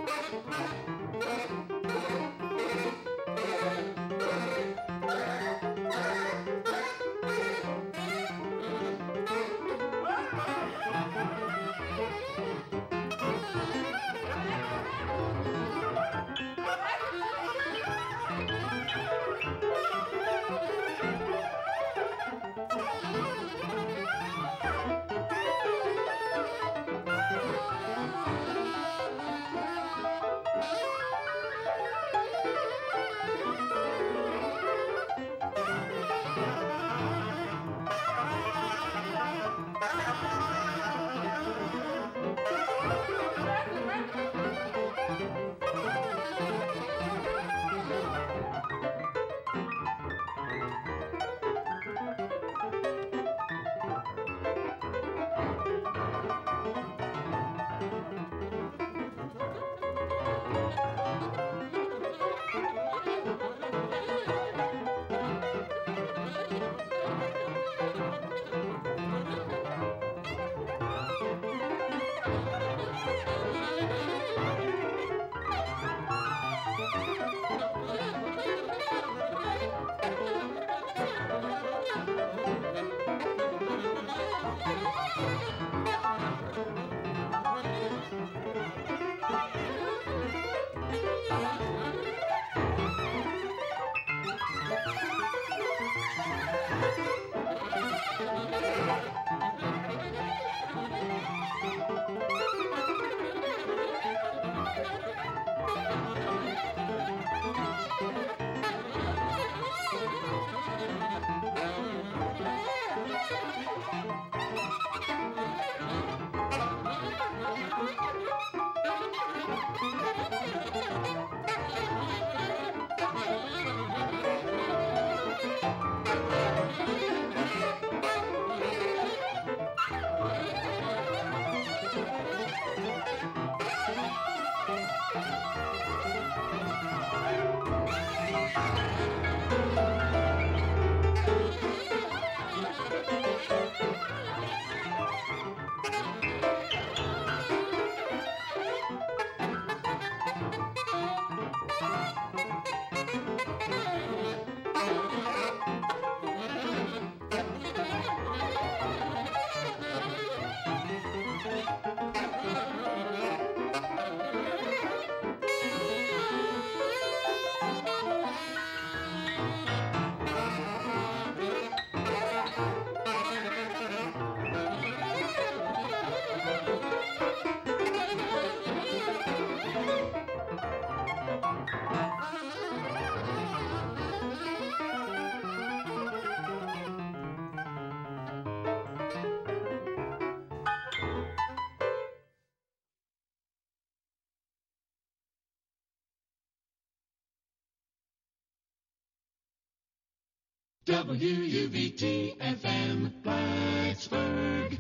WUVT-FM, Plattsburgh.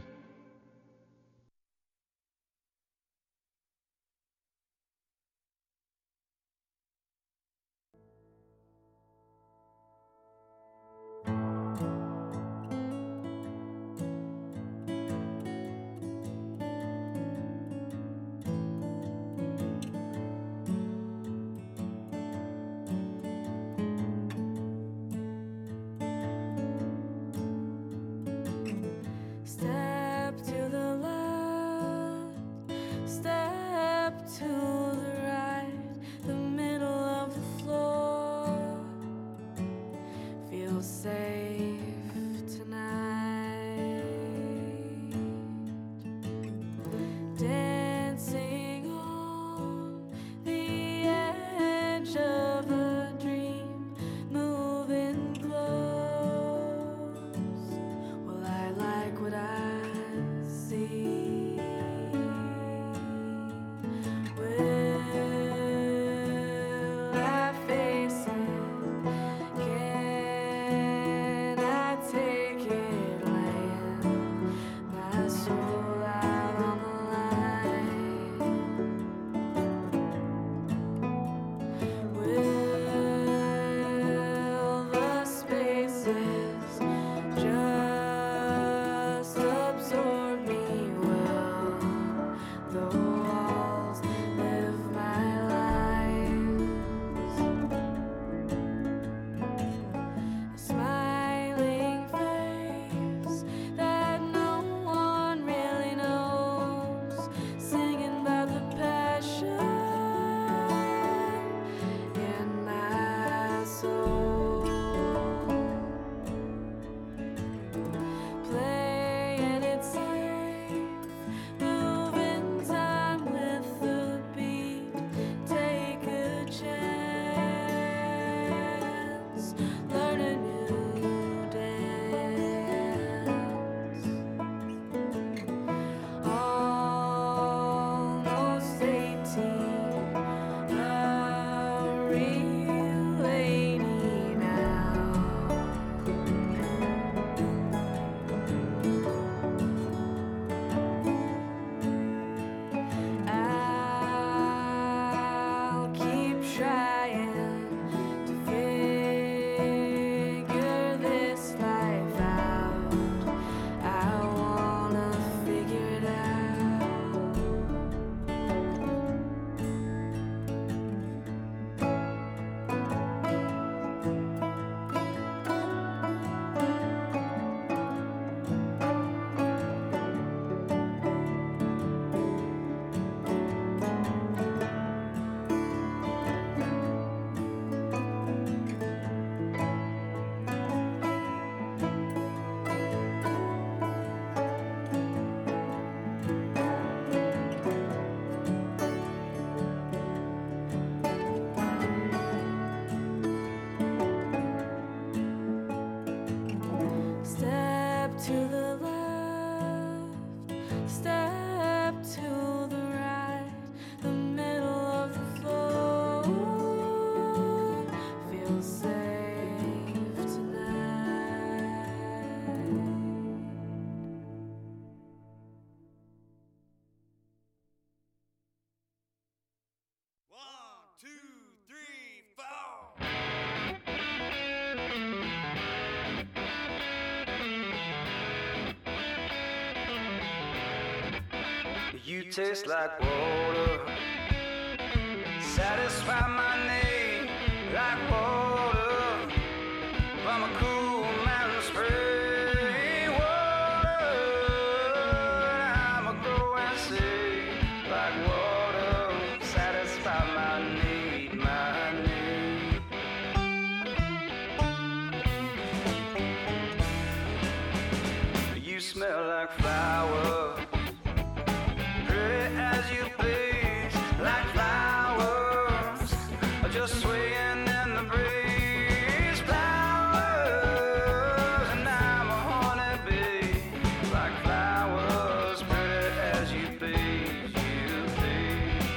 Stay You taste like water, satisfy my need like water from a cool mountain spring. Water, I'ma go and see like water, satisfy my need, my need. You smell like flowers, pretty as you please, like flowers, just swaying in the breeze. Flowers, and I'm a honeybee, like flowers, pretty as you please, you please.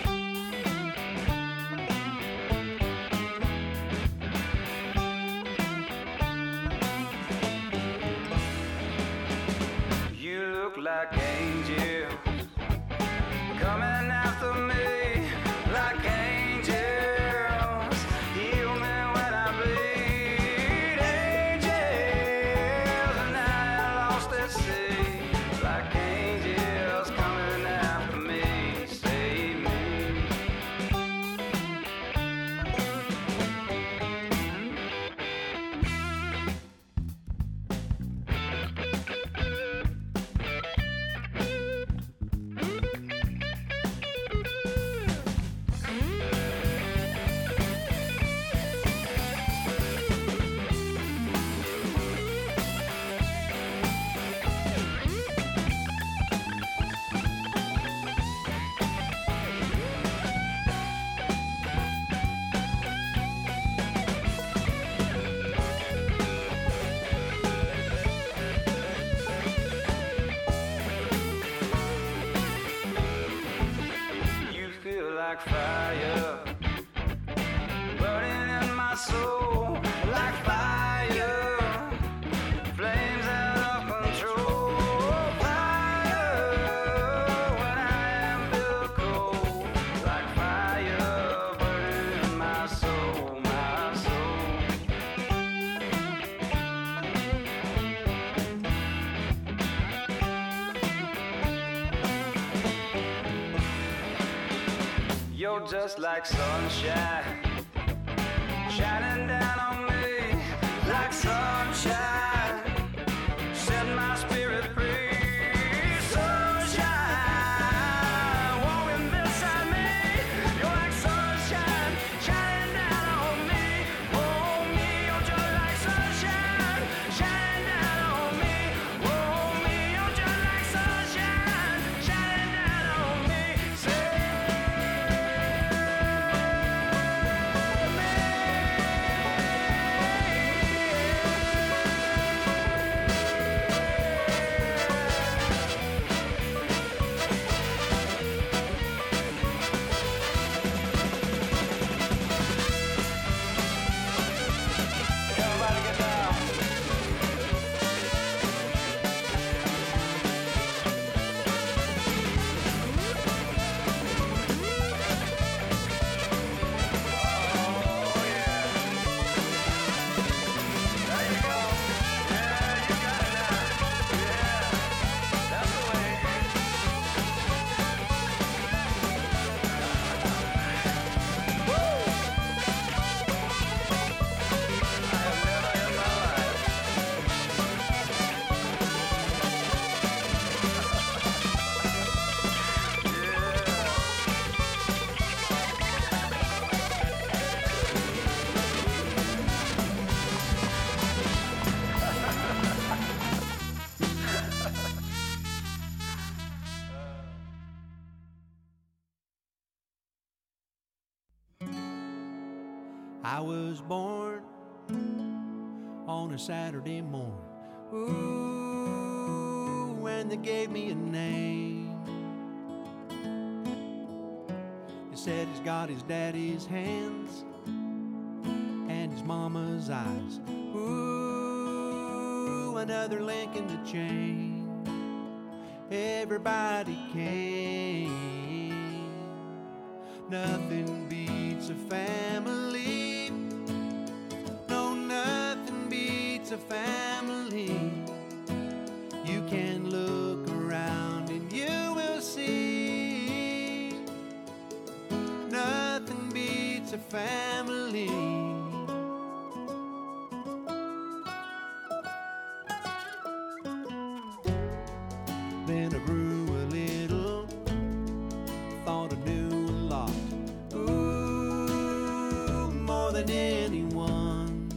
You look like angels coming after me like angels. Heal me when I bleed. Angels, and I lost at sea like angels coming after me. Save me. Like fire, burning in my soul, like fire, flames out of control. Fire, when I am feel cold, like fire, burning in my soul, my soul. You're just like sunshine, shining down on me like sunshine. Set my spirit free. Sunshine, walking beside me. You're like sunshine, shining down on me. Oh, me, you're just like sunshine, shining down on me. Oh, me, you're just like sunshine, shining down on me. Say, everybody get down. Oh, yeah. There you go. Yeah, you got it now. Yeah, that's the way. Woo! I have never in my life. I was born on a Saturday morning. Ooh, when they gave me a name. They said he's got his daddy's hands and his mama's eyes. Ooh, another link in the chain. Everybody came. Nothing beats a family. No, nothing beats a family. You can look around and you will see beats a family. Then I grew a little, thought I knew a lot. Ooh, more than anyone.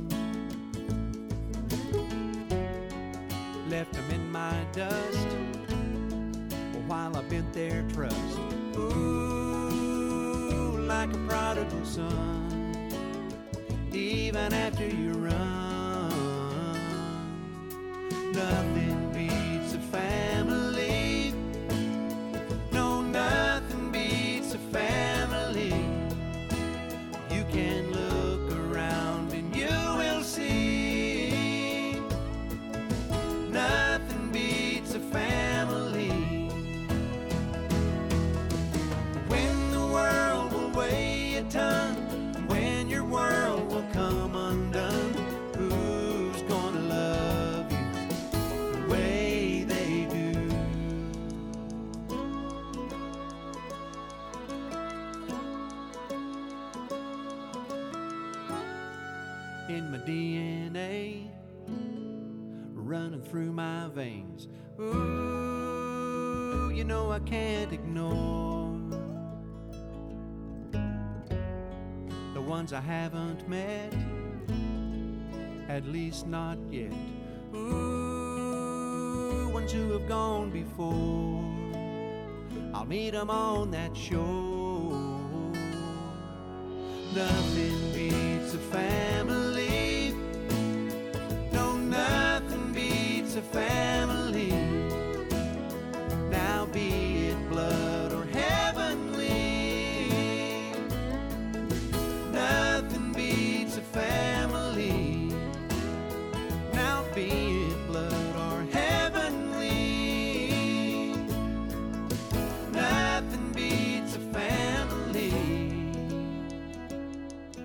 Left them in my dust while I bent their trust. Ooh, like a prodigal son. Even after you run, nothing beats a family. No, nothing beats a family. You can look around and you will see. Nothing beats a family. When the world will weigh a ton, when your world will come undone, who's gonna love you the way they do? In my DNA, running through my veins. Ooh, you know I can't ignore the ones I haven't met, at least not yet. Ooh, ones who have gone before, I'll meet them on that shore. Nothing beats a family. No, nothing beats a family. Now be it blood or heavenly, nothing beats a family. Now be it blood or heavenly, nothing beats a family.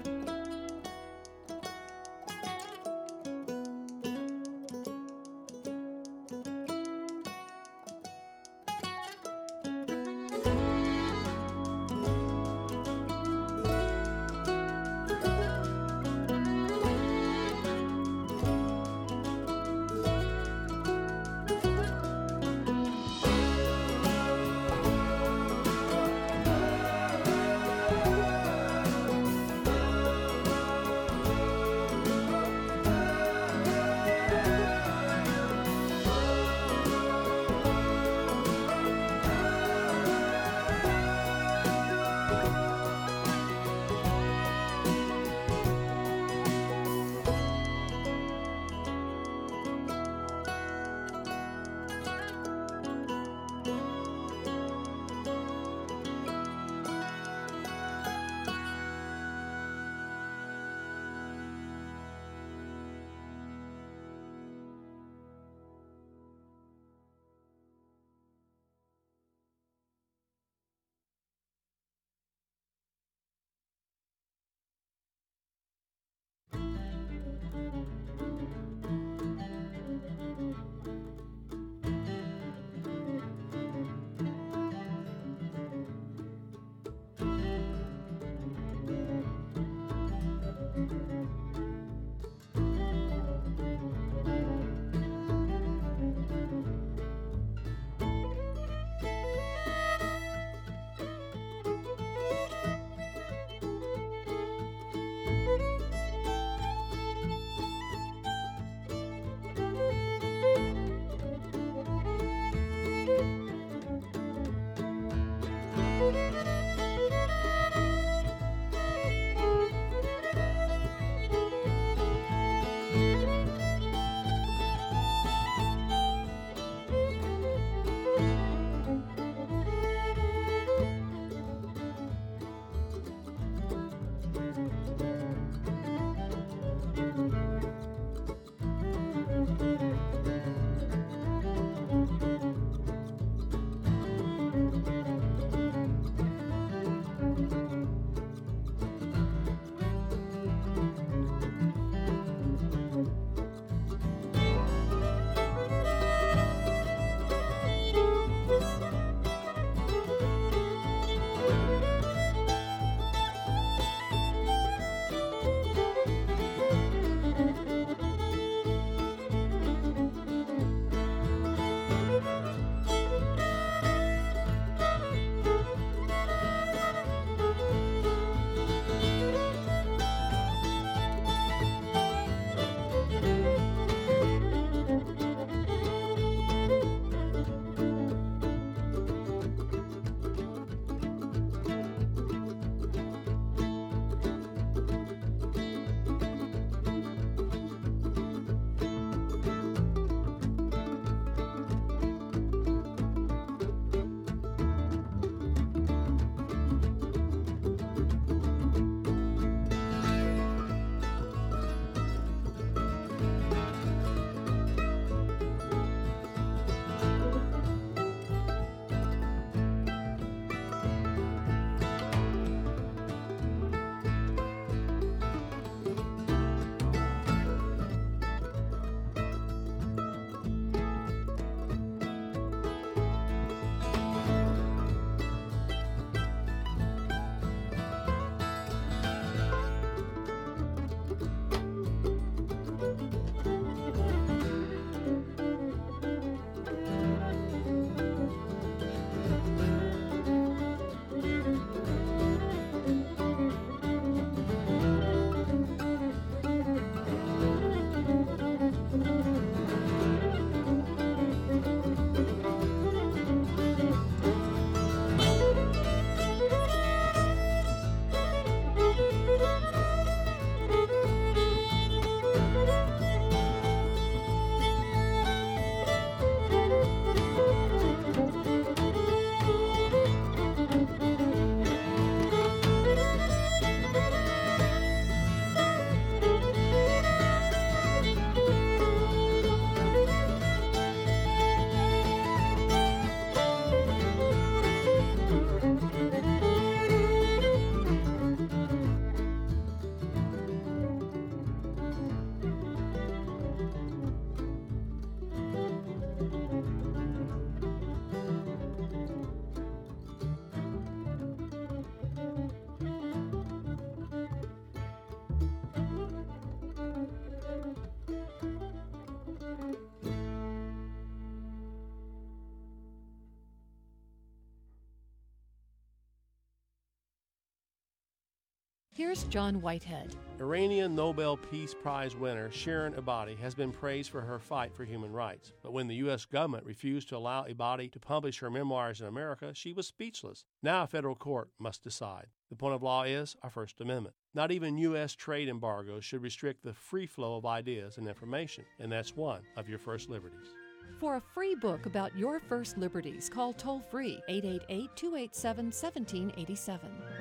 Here's John Whitehead. Iranian Nobel Peace Prize winner Shirin Ebadi has been praised for her fight for human rights. But when the U.S. government refused to allow Ebadi to publish her memoirs in America, she was speechless. Now a federal court must decide. The point of law is our First Amendment. Not even U.S. trade embargoes should restrict the free flow of ideas and information, and that's one of your first liberties. For a free book about your first liberties, call toll-free 888-287-1787.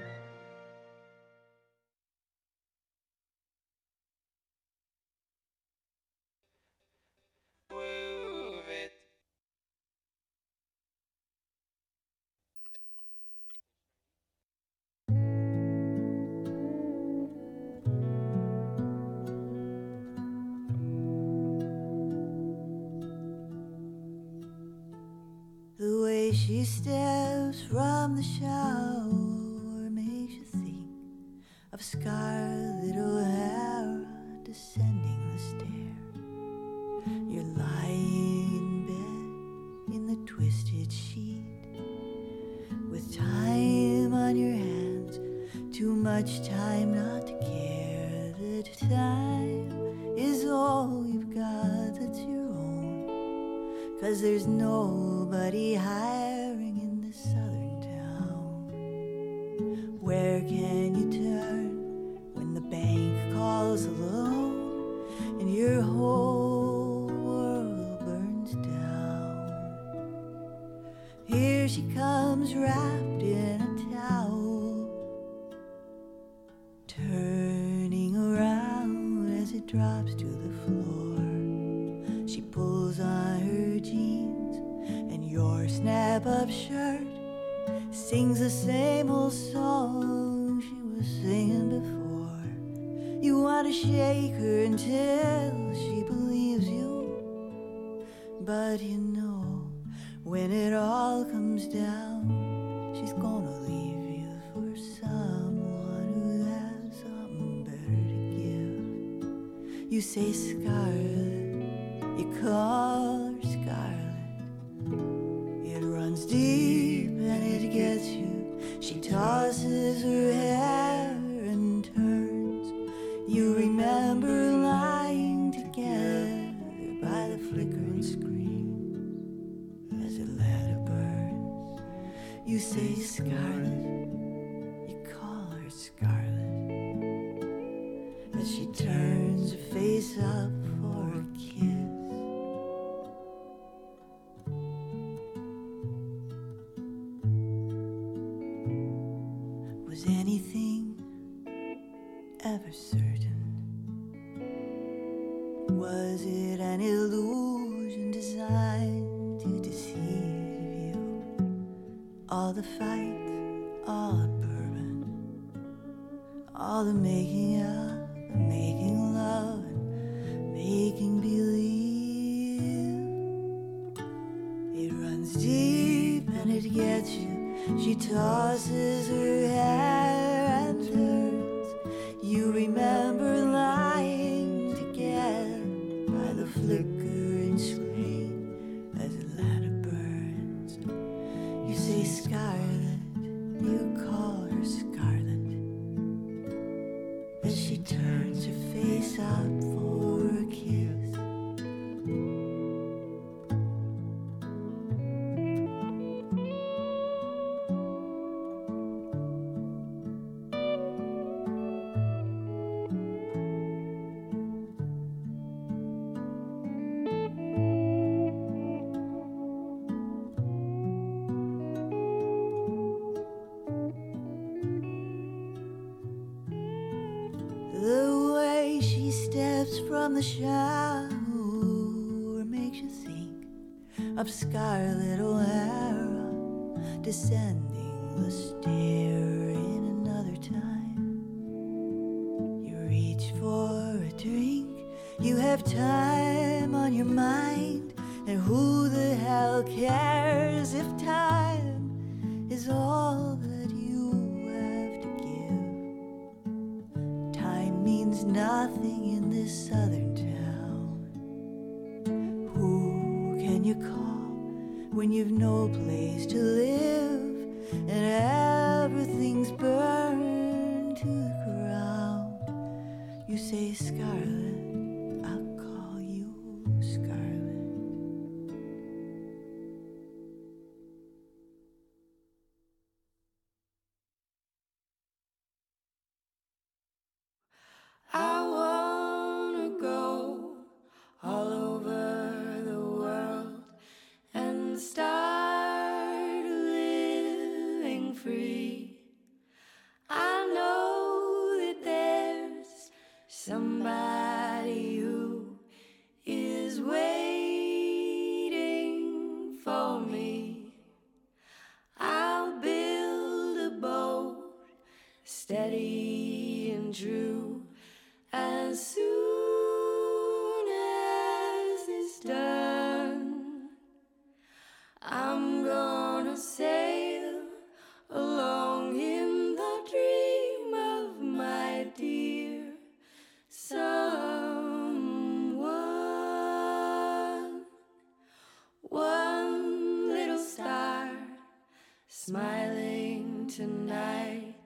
The way she steps from the shower makes you think of Scarlett O'Hara descending the stair. You're lying in bed in the twisted sheet with time on your hands, too much time not to care that time is all you've got that's your own. 'Cause there's nobody hiring in this southern town. Where can you turn when the bank calls a loan and your whole world burns down? Here she comes wrapped in a towel, turning around as it drops to the floor. She pulls on her jeans and your snap-up shirt sings the same old song she was singing before. You want to shake her until she believes you, but you know when it all comes down, she's gonna leave you for someone who has something better to give. You say Scarlett, you call her Scarlett. It runs deep and it gets you. She tosses her hair and turns. You remember lying together by the flickering screen as the ladder burns. You say Scarlett, you call her Scarlett, as she turns her face up for a kiss. Was anything ever certain? Was it an illusion designed to deceive you? All the fight, all the bourbon, all the making up, the making love, and making believe. It runs deep and it gets you. She tosses her hair and turns. You remember lying together by the flickering screen as the ladder burns. You say Scarlett, you call her Scarlett, as she turns her face up for a kiss. The way she steps from the shower makes you think of Scarlett O'Hara descending the stair in another time. You reach for a drink, you have time on your mind, and who the hell cares if time is all that you have to give? Time means nothing in this southern town. Who can you call when you've no place to live and everything's burned to the ground? You say Scarlet, I'll call you Scarlet. I wanna go all over the world and start living free. I know that there's somebody who is waiting for me. I'll build a boat steady and true. As soon as it's done, I'm gonna sail along in the dream of my dear someone. One little star smiling tonight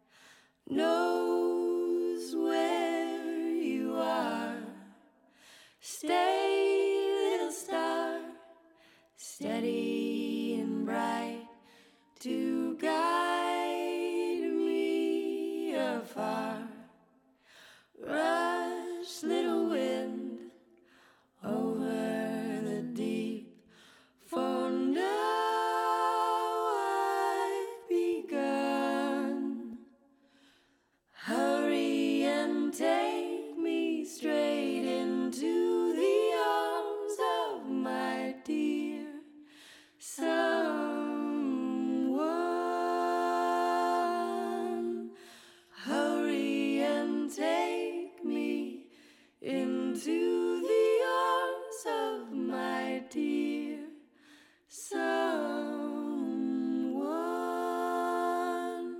knows where you are. Stay, little star, steady and bright, to guide me afar. Rush, little wind, over the deep, for now I've begun. Hurry and take me straight into the arms of my dear someone. Hurry and take me into the arms of my dear someone.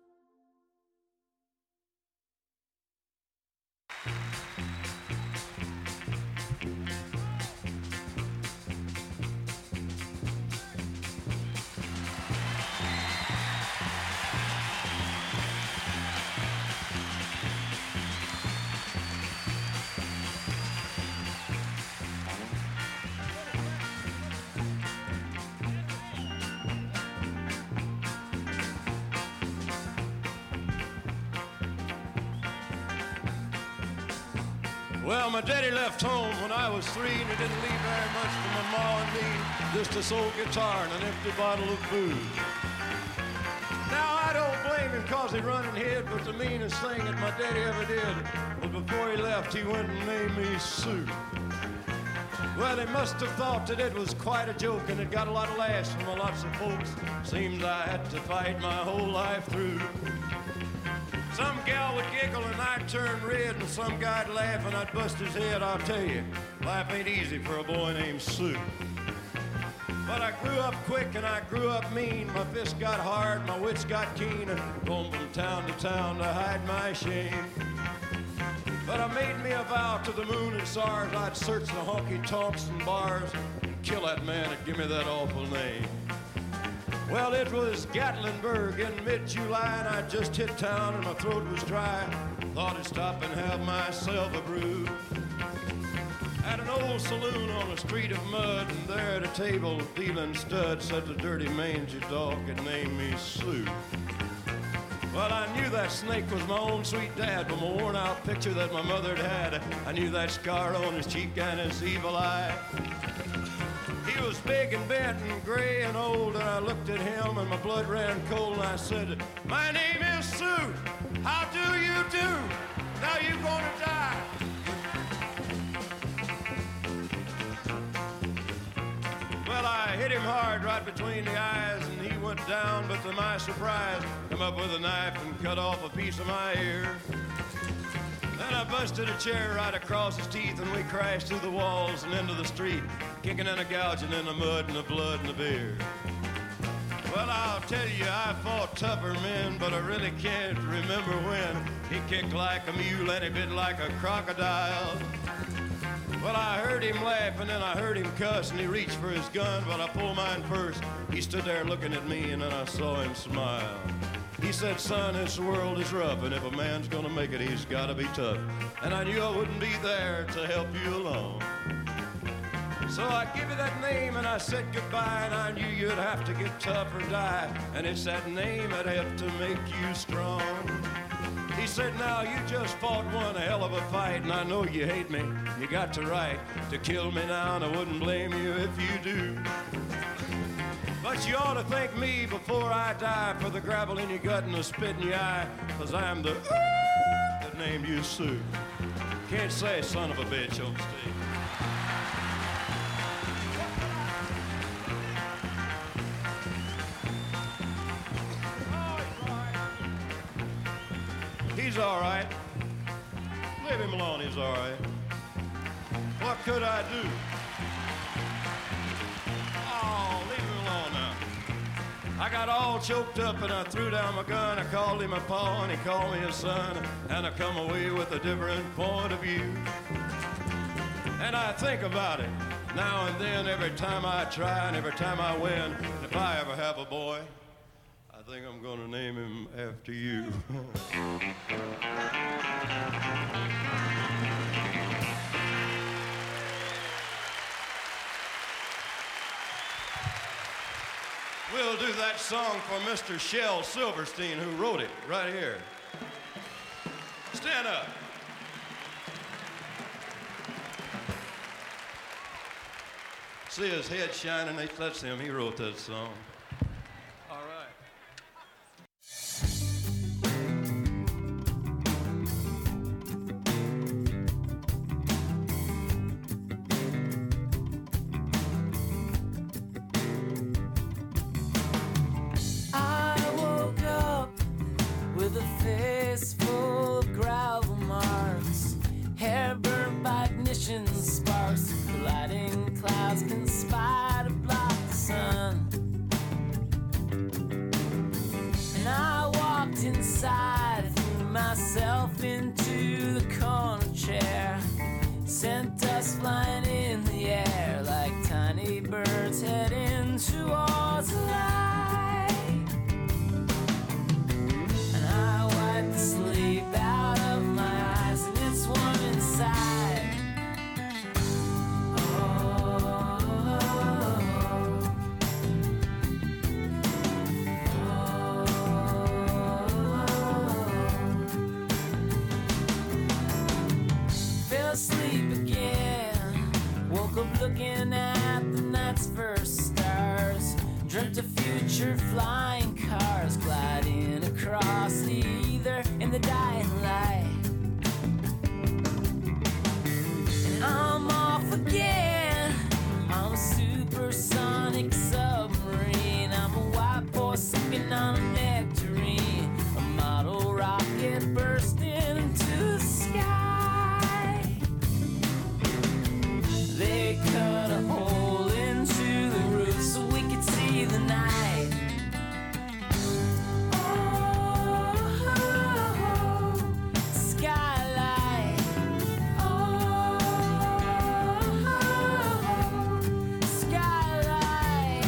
Well, my daddy left home when I was 3, and he didn't leave very much for my ma and me, just this old guitar and an empty bottle of booze. Now, I don't blame him because he run and hid, but the meanest thing that my daddy ever did was before he left, he went and named me Sue. Well, he must have thought that it was quite a joke, and it got a lot of laughs from lots of folks. Seems I had to fight my whole life through. Some gal would giggle and I'd turn red, and some guy'd laugh and I'd bust his head. I'll tell you, life ain't easy for a boy named Sue. But I grew up quick and I grew up mean. My fists got hard, my wits got keen, and roamed from town to town to hide my shame. But I made me a vow to the moon and stars, I'd search the honky-tonks and bars, kill that man and give me that awful name. Well, it was Gatlinburg in mid-July, and I just hit town and my throat was dry. Thought I'd stop and have myself a brew at an old saloon on a street of mud, and there at a table dealing studs sat the dirty mangy dog that named me Sue. Well, I knew that snake was my own sweet dad from a worn-out picture that my mother'd had. I knew that scar on his cheek and his evil eye. He was big and bent and gray and old, and I looked at him and my blood ran cold, and I said, "My name is Sue. How do you do? Now you gonna die." Well, I hit him hard right between the eyes, and he went down, but to my surprise, come up with a knife and cut off a piece of my ear. Then I busted a chair right across his teeth, and we crashed through the walls and into the street, kicking and a gouging in the mud and the blood and the beer. Well, I'll tell you, I fought tougher men, but I really can't remember when. He kicked like a mule and he bit like a crocodile. Well, I heard him laugh and then I heard him cuss, and he reached for his gun, but I pulled mine first. He stood there looking at me, and then I saw him smile. He said, son, this world is rough, and if a man's gonna make it, he's gotta be tough. And I knew I wouldn't be there to help you along. So I give you that name and I said goodbye, and I knew you'd have to get tough or die. And it's that name that helped to make you strong. He said, now you just fought one hell of a fight, and I know you hate me. You got the right to kill me now, and I wouldn't blame you if you do. But you ought to thank me before I die for the gravel in your gut and the spit in your eye, 'cause I'm the that named you Sue. Can't say son of a bitch on stage. He's all right. Leave him alone, he's all right. What could I do? Oh, leave him alone now. I got all choked up and I threw down my gun. I called him a paw and he called me a son. And I come away with a different point of view. And I think about it now and then, every time I try and every time I win. And if I ever have a boy, I think I'm gonna name him after you. We'll do that song for Mr. Shel Silverstein, who wrote it right here. Stand up. See his head shining, that's him, he wrote that song. All right. I woke up with a face full of gravel marks, hair burnt by ignition sparks, colliding clouds conspire to block the sun. And I walked inside, threw myself into the corner chair, sent dust flying in the air like tiny birds heading towards the light. And I wiped the sleep out of my eyes, and it's warm inside. Fell asleep again, woke up looking at the night's first stars, dreamt of future flying cars gliding across the ether in the dying light. And I'm off again, I'm a supersonic submarine, I'm a white boy sucking on a nectarine, a model rocket bursting into the sky. They cut a hole into the roof so we could see the night. Oh, skylight. Oh, skylight.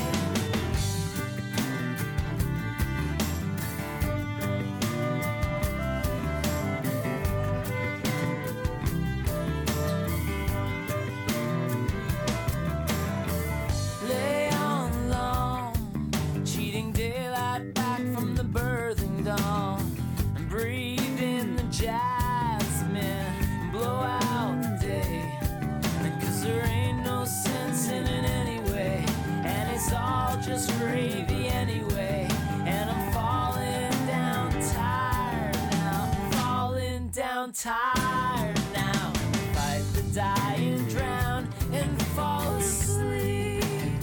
Lay on long, cheating daylight back from the birthing dawn, and breathe in the jasmine, blow out the day, because there ain't no sense in it anyway, and it's all just gravy anyway, and I'm falling down tired now, falling down tired now, fight the dying, drown, and fall asleep.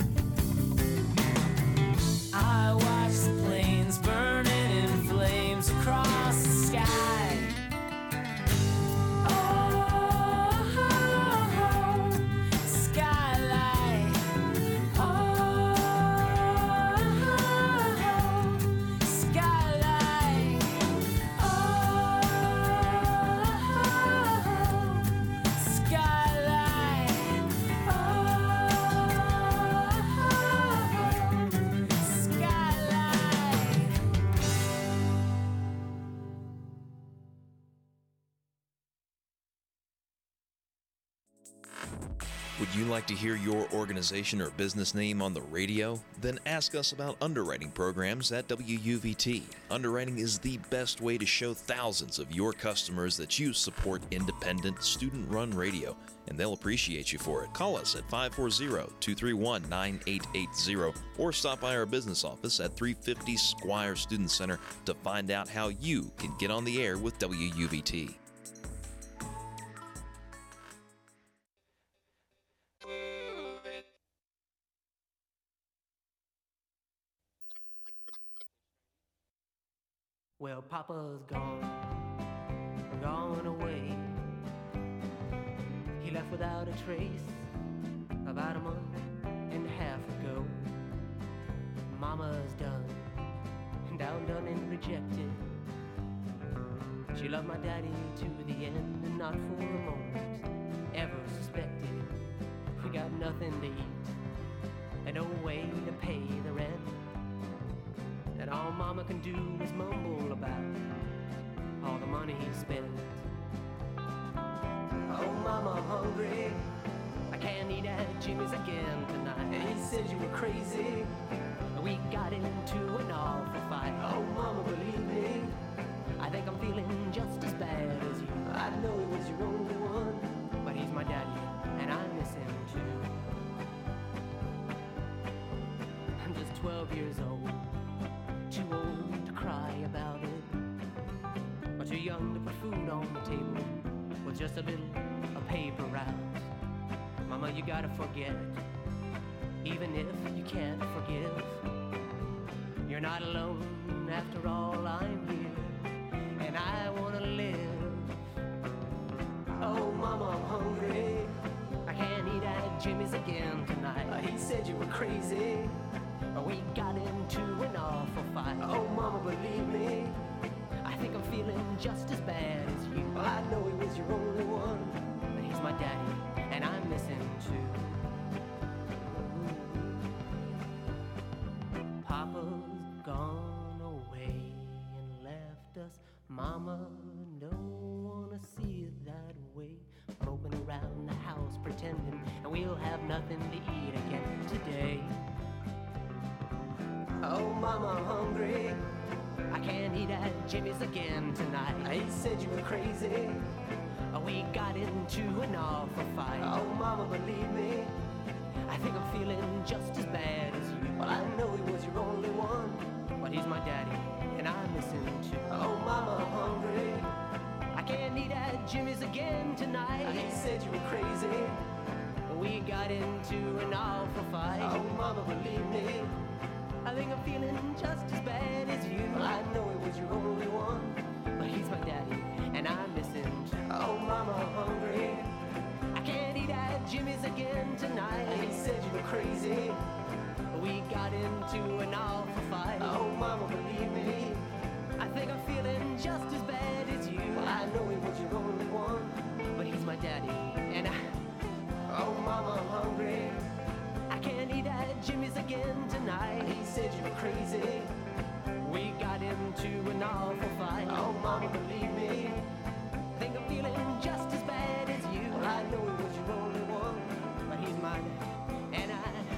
I watch the planes burning in flames across the sky. Oh, skylight. Oh, skylight. Oh, Would you like to hear your organization or business name on the radio? Then ask us about underwriting programs at WUVT. Underwriting is the best way to show thousands of your customers that you support independent, student-run radio, and they'll appreciate you for it. Call us at 540-231-9880 or stop by our business office at 350 Squire Student Center to find out how you can get on the air with WUVT. Well, Papa's gone away. He left without a trace about a month and a half ago. Mama's done and rejected. She loved my daddy to the end and not for a moment ever suspected. We got nothing to eat and no way to pay the rent. And all Mama can do is mumble about all the money he spent. Oh, Mama, I'm hungry. I can't eat at Jimmy's again tonight. He said you were crazy. We got into an awful fight. Oh, Mama, believe me, I think I'm feeling just as bad as you. I know he was your only one, but he's my daddy, and I miss him too. I'm just 12 years old. Too old to cry about it, or too young to put food on the table with just a paper route. Mama, you gotta forget it, even if you can't forgive. You're not alone, after all, I'm here, and I wanna live. Oh, Mama, I'm hungry. I can't eat at Jimmy's again tonight. He said you were crazy. We got into an awful fight. Oh, Mama, believe me, I think I'm feeling just as bad as you. I know he was your only one, but he's my daddy, and I miss him too. Papa's gone away and left us. Mama don't wanna see it that way. Moping around the house pretending, and we'll have nothing to eat again today. Oh, Mama, I'm hungry. I can't eat at Jimmy's again tonight. He said you were crazy. We got into an awful fight. Oh, Mama, believe me, I think I'm feeling just as bad as you. Well, I know he was your only one, but he's my daddy, and I miss him too. Oh, Mama, I'm hungry. I can't eat at Jimmy's again tonight. He said you were crazy. We got into an awful fight. Oh, Mama, believe me, I think I'm feeling just as bad as you. I know he was your only one, but he's my daddy, and I miss him too. Oh, Mama, I'm hungry. I can't eat at Jimmy's again tonight. He said you were crazy. We got into an awful fight. Oh, Mama, believe me, I think I'm feeling just as bad as you. I know he was your only one, but he's my daddy, and oh, Mama, I'm hungry. I can't eat at Jimmy's again tonight. He said you were crazy. We got into an awful fight. Oh, Mama, believe me, I think I'm feeling just as bad as you. I know he was your only one, but he's mine, and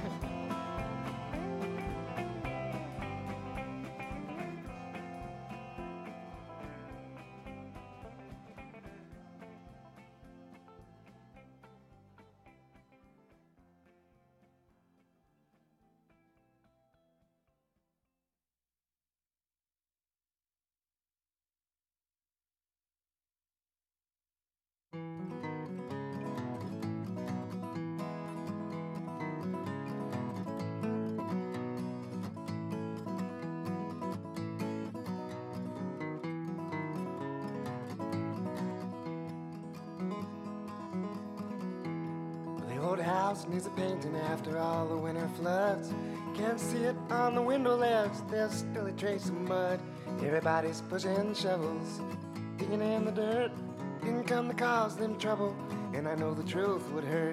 old house needs a painting after all the winter floods. Can't see it on the window ledge, there's still a trace of mud. Everybody's pushing shovels, digging in the dirt. Didn't come to cause them trouble, and I know the truth would hurt.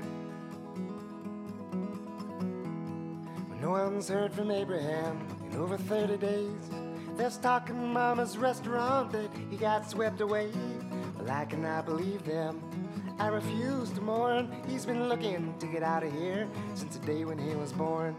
But no one's heard from Abraham in over 30 days. There's talk in Mama's restaurant that he got swept away. Well, I cannot believe them. I refuse to mourn. He's been looking to get out of here since the day when he was born.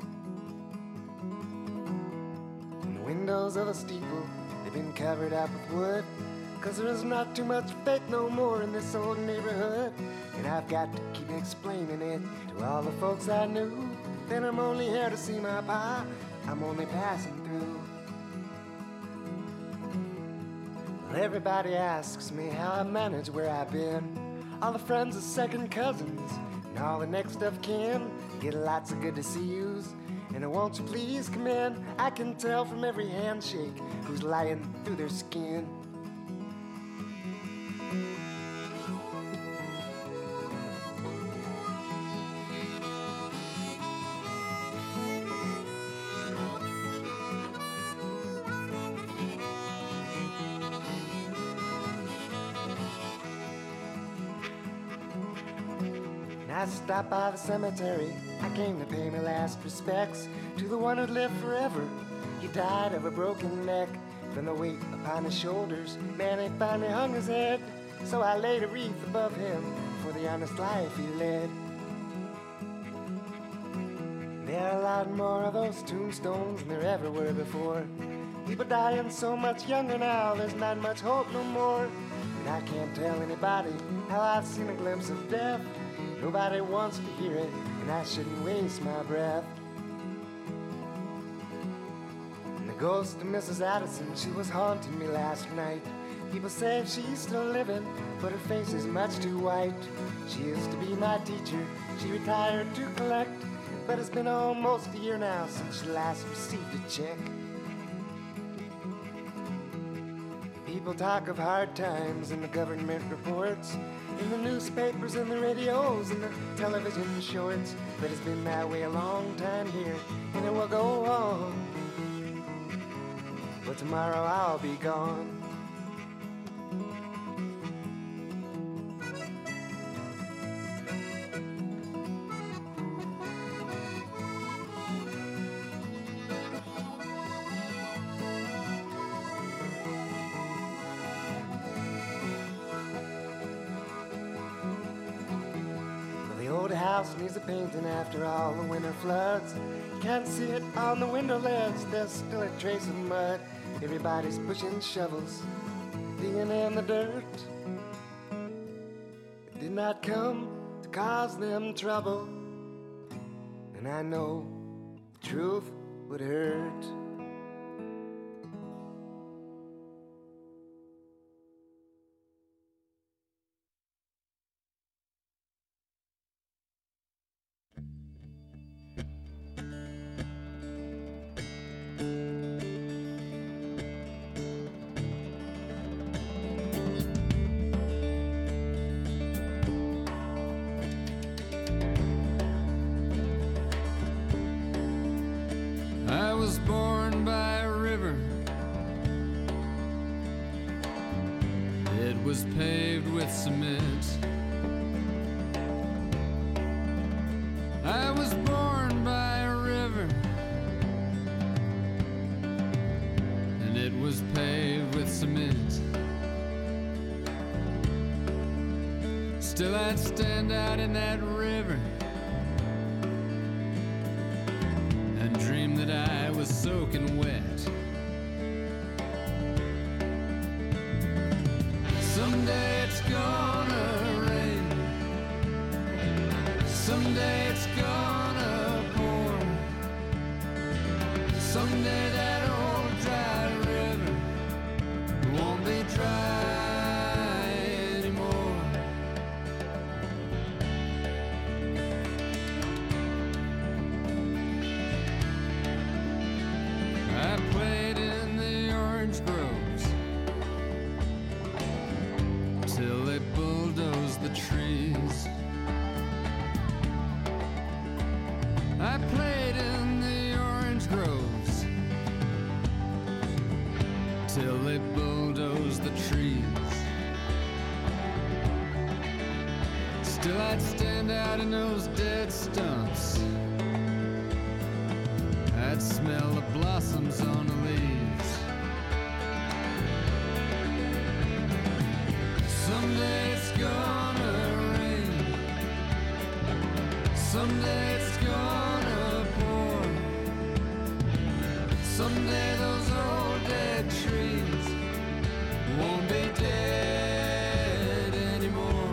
And the windows of a steeple, they've been covered up with wood, 'cause there is not too much faith no more in this old neighborhood. And I've got to keep explaining it to all the folks I knew, that I'm only here to see my pa, I'm only passing through. Well, everybody asks me how I manage where I've been. All the friends are second cousins, and all the next of kin get lots of good to see yous. And won't you please come in? I can tell from every handshake who's lying through their skin. I stopped by the cemetery. I came to pay my last respects to the one who'd lived forever. He died of a broken neck from the weight upon his shoulders. Man, he finally hung his head, so I laid a wreath above him for the honest life he led. There are a lot more of those tombstones than there ever were before. People dying so much younger now, there's not much hope no more. And I can't tell anybody how I've seen a glimpse of death. Nobody wants to hear it, and I shouldn't waste my breath. And the ghost of Mrs. Addison, she was haunting me last night. People say she's still living, but her face is much too white. She used to be my teacher, she retired to collect, but it's been almost a year now since she last received a check. People talk of hard times in the government reports, in the newspapers and the radios and the television shorts, but it's been that way a long time here, and it will go on. But tomorrow I'll be gone. House needs a painting after all the winter floods. You can't see it on the window ledge, there's still a trace of mud. Everybody's pushing shovels, digging in the dirt. It did not come to cause them trouble, and I know the truth would hurt. I was born by a river. It was paved with cement. I was born by a river, and it was paved with cement. Still I'd stand out in that river and dream that I was soaking wet. Someday it's gonna rain, someday it's gonna pour, someday that old dry river won't be dry anymore. I played in the orange groves till they bulldozed the trees. I played in the orange groves till they bulldozed the trees. Still I'd stand out in those dead stumps. I'd smell the blossoms on the leaves. Someday it's gonna Someday it's gonna pour. Someday those old dead trees won't be dead anymore.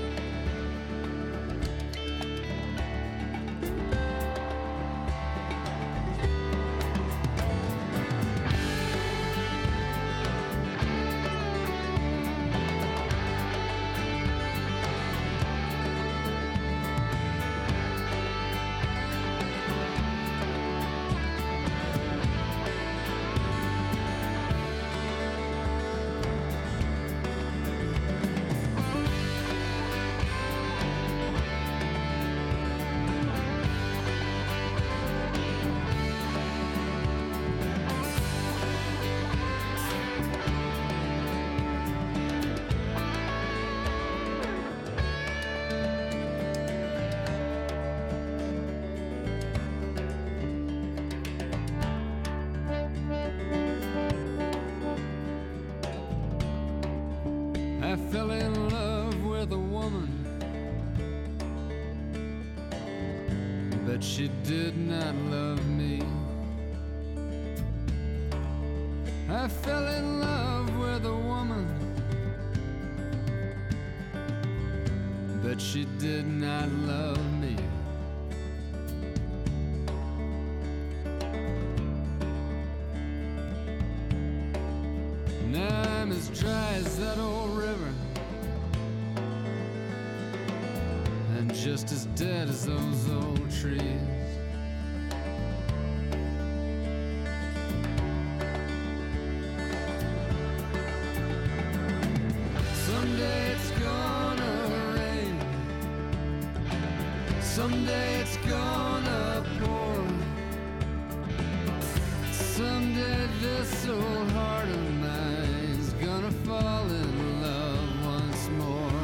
I fell in love with a woman, but she did not love me. I fell in love with a woman, but she did not love me. Now I'm as dry as that old river, and just as dead as those old trees. Someday it's gonna rain. Someday it's gonna pour. Someday this old heart of mine's gonna fall in love once more.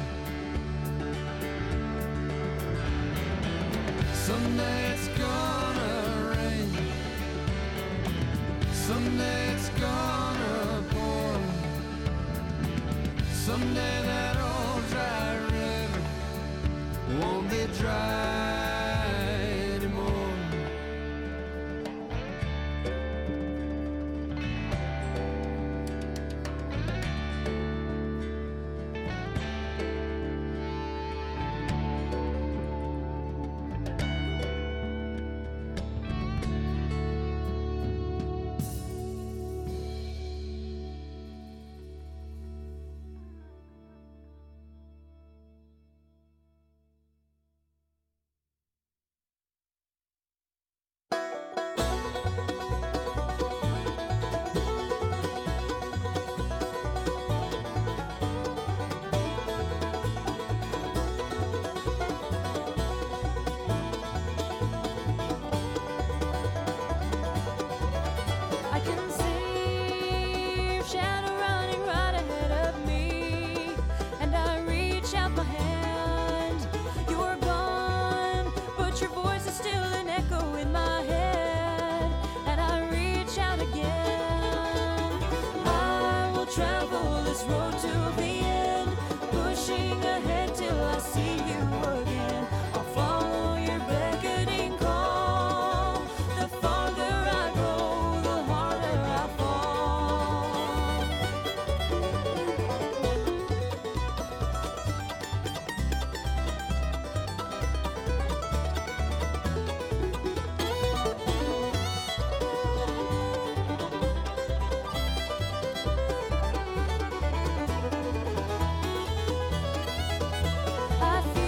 Someday it's gonna rain. Someday it's gonna pour. Someday that old dry river won't be dry anymore. I can see your shadow running right ahead of me, and I reach out my hand. You're gone, but your voice is still an echo in my head, and I reach out again. I will travel this road to the end, pushing ahead till I see you again. I'll follow your beckoning call. The farther I go, the harder I fall. I feel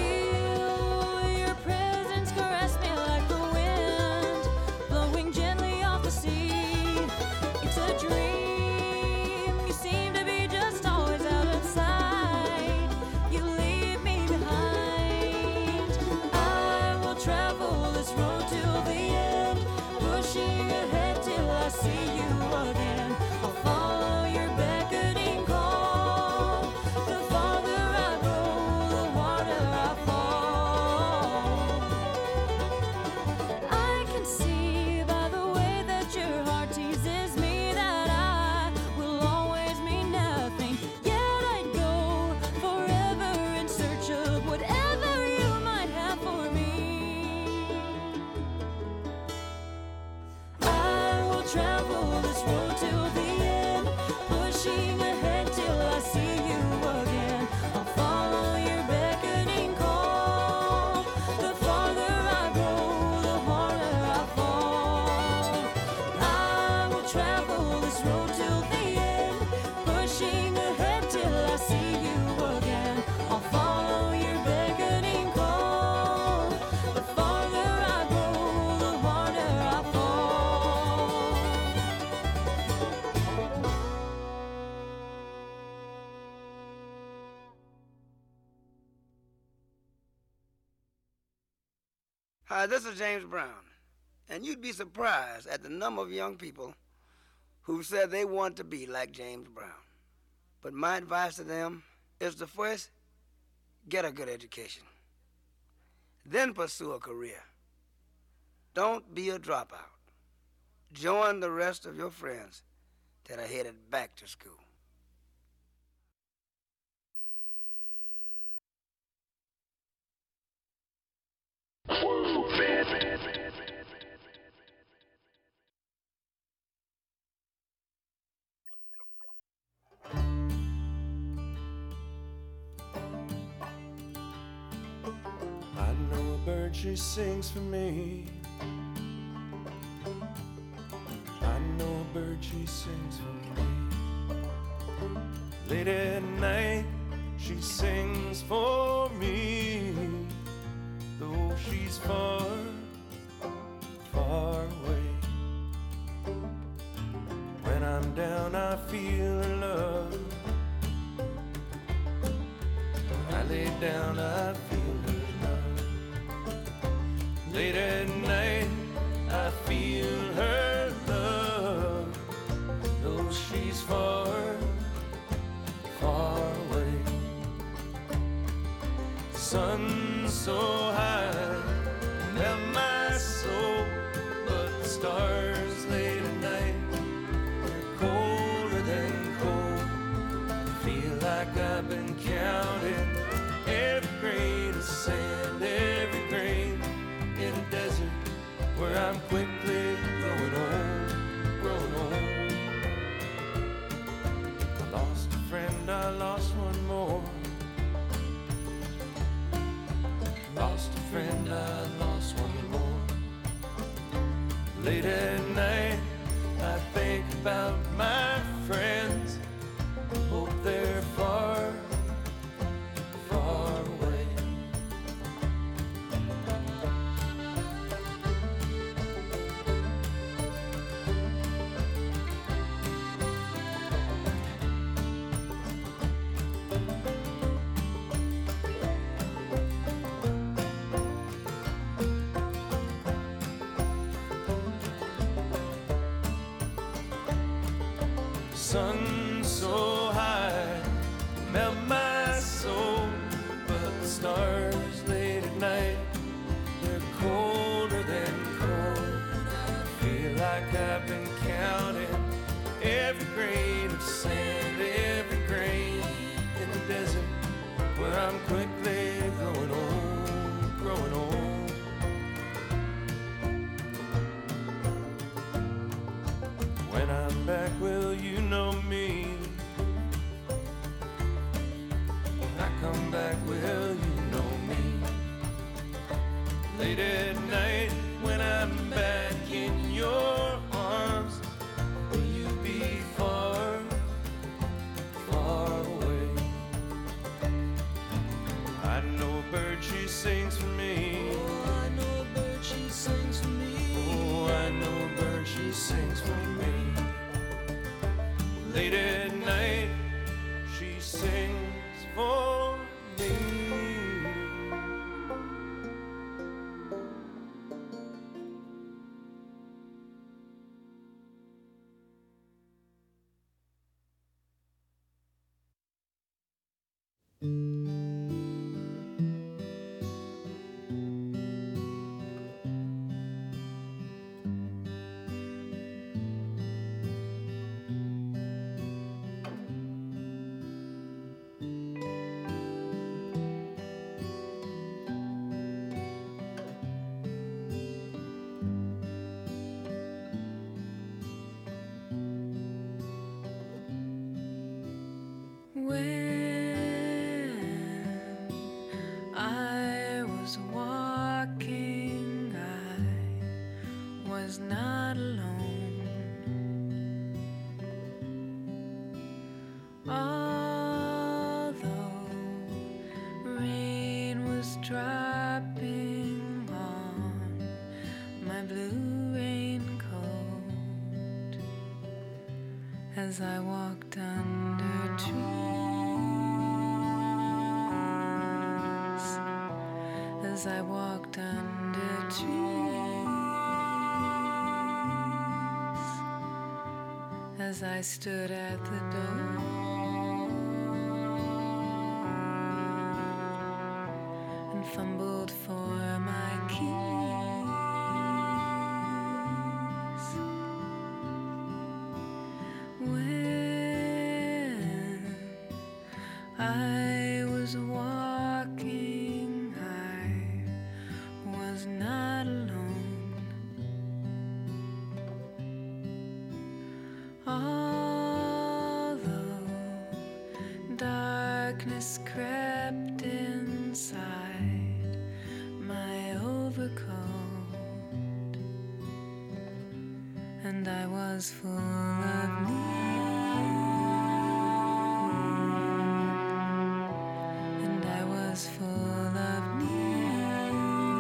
Hi, this is James Brown, and you'd be surprised at the number of young people who said they want to be like James Brown. But my advice to them is to first get a good education, then pursue a career. Don't be a dropout. Join the rest of your friends that are headed back to school. I know a bird, she sings for me. I know a bird, she sings for me. Late at night, she sings for me. Though she's far, far away. When I'm down, I feel her love. When I lay down, I feel her love. Late at night, I feel her love. Though she's far, far away. Sun so high, melt my soul, but the stars late at night, they're colder than cold. Feel like I've been counting every grain of sand, every grain in a desert where I'm quickly growing old, growing old. I lost a friend, I lost one more. Lost a friend, I lost one more. Late at night, I think about my friends. Hope they're far, far away. Sun so high, melt my soul, but the stars late at night, they're colder than cold. I feel like I've been counting every grain of sand, every grain in the desert where I'm quickly growing old, growing old. When I'm back, will you know me? When I come back, will you know me? Late at night, when I'm back in your arms, will you be far, far away? I know a bird, she sings for me. Oh, I know a bird, she sings for me. Oh, I know a bird, she sings for me. Late at night, she sings for me. As I walked under trees, as I walked under trees, as I stood at the door and fumbled for my keys. When I was walking, I was not alone. Although darkness crept inside my overcoat, and I was full of need. Full of need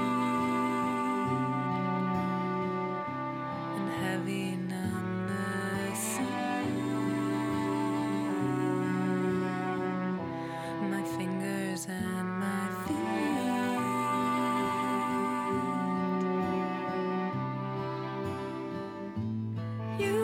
and heavy numbness. My fingers and my feet. You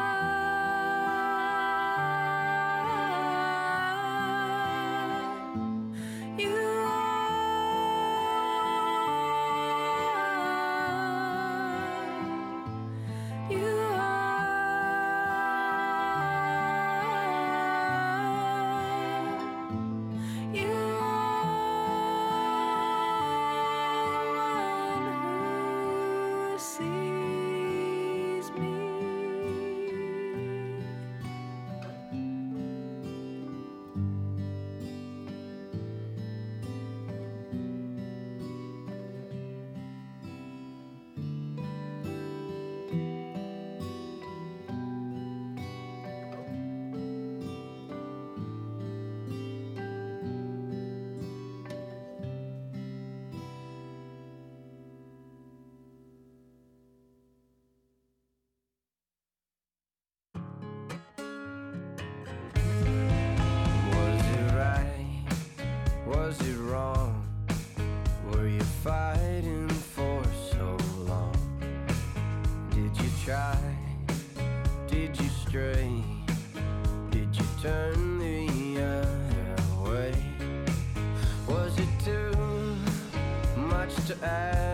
was it wrong? Were you fighting for so long? Did you try? Did you stray? Did you turn the other way? Was it too much to ask?